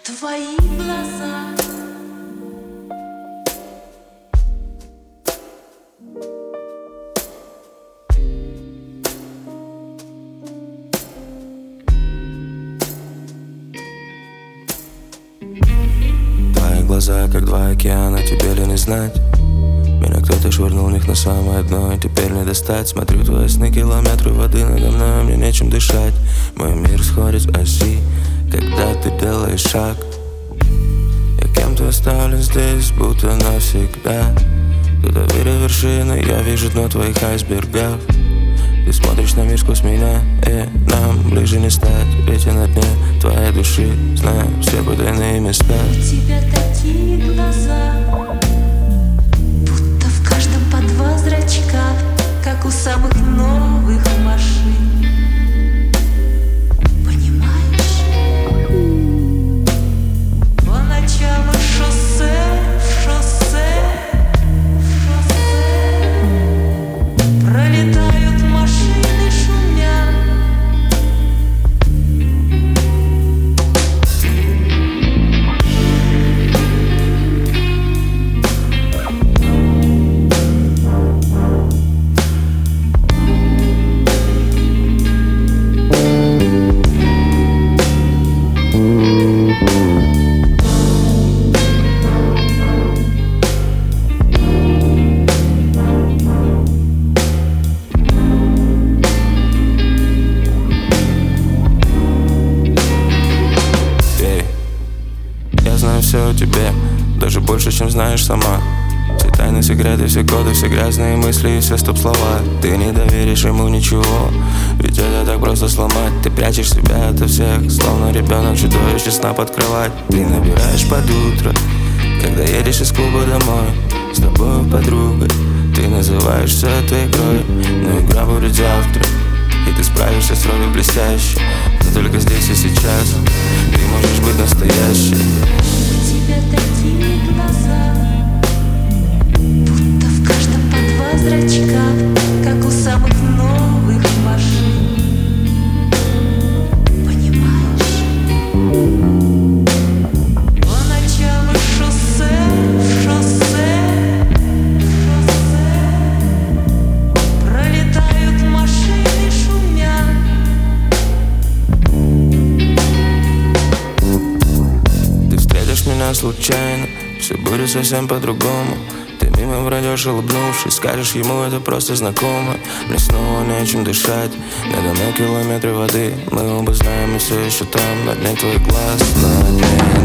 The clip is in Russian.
твои глаза. Твои глаза, как два океана, тебе ли не знать? Меня кто-то швырнул в них на самое дно, и теперь не достать. Смотрю твои сны, километры воды надо мной, мне нечем дышать. Мой мир сходит с оси, когда ты делаешь шаг. Я кем-то оставлен здесь, будто навсегда. Кто-то верит в вершины, я вижу дно твоих айсбергов. Ты смотришь на мир сквозь меня, и нам ближе не стать. Ведь я на дне твоей души знаю все потайные места. У тебя такие глаза, будто в каждом по два зрачка, как у самых новых машин. Понимаешь? По ночам и шоссе, пролетают машины шумя. Я знаю все о тебе, даже больше, чем знаешь сама. Все тайны, секреты, все коды, все грязные мысли и все стоп-слова. Ты не доверишь ему ничего, ведь это так просто сломать. Ты прячешь себя ото всех, словно ребенок, чудовище сна под кровать. Ты набираешь под утро, когда едешь из клуба домой с тобой подругой. Ты называешься этой игрой, но игра будет завтра, и ты справишься с ролью блестяще. Но только здесь и сейчас ты можешь быть настоящей. У тебя такие глаза, будто в каждом по два зрачка, как у самых новых машин. Понимаешь? По ночам и шоссе, пролетают машины шумя. Ты встретишь меня случайно, все будет совсем по-другому. Ты мимо пройдешь, улыбнувшись, скажешь ему, это просто знакомо. Мне снова нечем дышать, надо мной километры воды. Мы оба знаем, и все еще там, на дне твоих глаз, на дне.